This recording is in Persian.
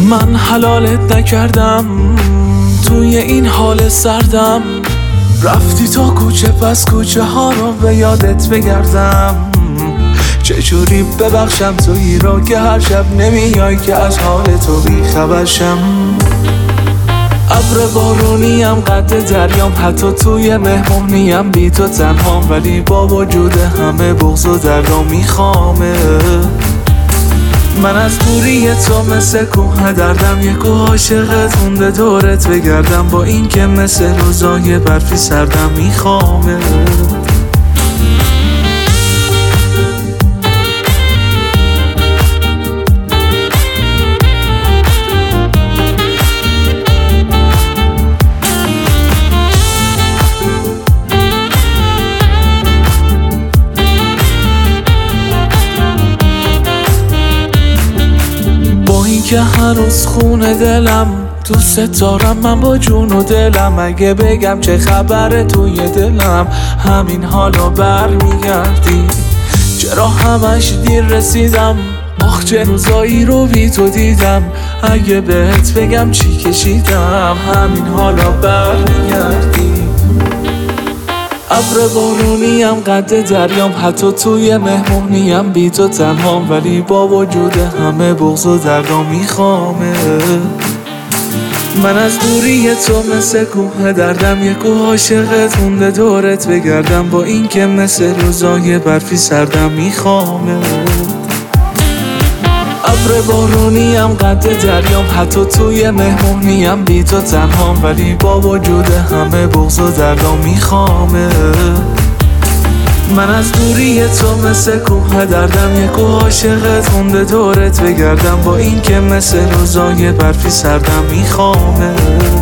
من حلالت نکردم توی این حال سردم، رفتی تا کوچه پس کوچه ها رو به یادت بگردم. چجوری ببخشم تویی رو که هر شب نمیای که از حال تو بیخبر شم. ابر بارونیم قد دریام، حتی توی مهمونیم بی تو تنهام، ولی با وجود همه بغض و دردام میخوامه. من از دوری تو مثل کوه دردم، یه کوه عاشقت مونده دورت بگردم، با این که مثل روزای برفی سردم میخوامه. که هنوز خونه دلم دوست دارم، من با جون و دلم. اگه بگم چه خبره توی دلم، همین حالا برمیگردی. چرا همش دیر رسیدم، آخ چه روزایی رو بی تو دیدم. اگه بهت بگم چی کشیدم، همین حالا برمیگردی. ابر بارونیم قد دریام، حتی توی مهمونیم بی تو تنهام، ولی با وجود همه بغض و دردام میخوامه. من از دوری تو مثل کوه دردم، یه کوه عاشقت مونده دورت بگردم، با این که مثل روزای برفی سردم میخوامه. ابر بارونیم قد دریام، حتی توی مهمونیم بی تو تنهام، ولی با وجود همه بغض و دردام میخوامه. من از دوری تو مثل کوه دردم، یه کوه عاشقت مونده دورت بگردم، با این که مثل روزای برفی سردم میخوامه.